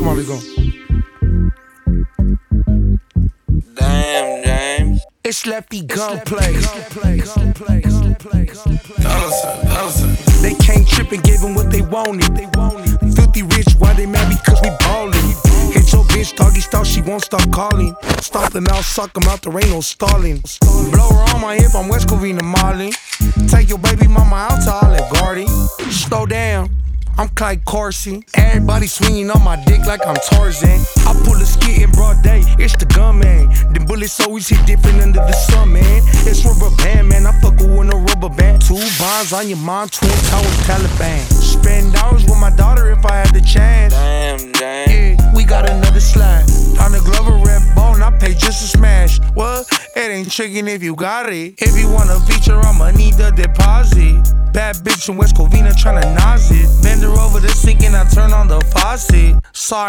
Come on, let's go. Damn, James. It's Lefty Gunplay. They came trippin', gave them what they wanted. Filthy rich, why they mad? Because we ballin'. Hit your bitch, doggy style, she won't stop calling. Stomp them out, suck them out, there ain't no stalling. Blow her on my hip, I'm West Covina Marlin. Take your baby mama out to Olive Garden. Slow down, I'm Clyde Corsi. Everybody swinging on my dick like I'm Tarzan. I pull a skit in broad day, it's the gun man. Them bullets always hit different under the sun, man. It's rubber band, man, I fuck with a rubber band. 2 bonds on your mom, Twin Towers, Taliban. Spend hours with my daughter if I had the chance. Damn, James. Yeah, we got another slide. On the Glover red bone, I pay just to smash. What? It ain't tricking if you got it. If you want a feature, I'ma need the deposit. Bad bitch from West Covina tryna nose it. Bend her over the sink and I turn on the faucet. Sorry.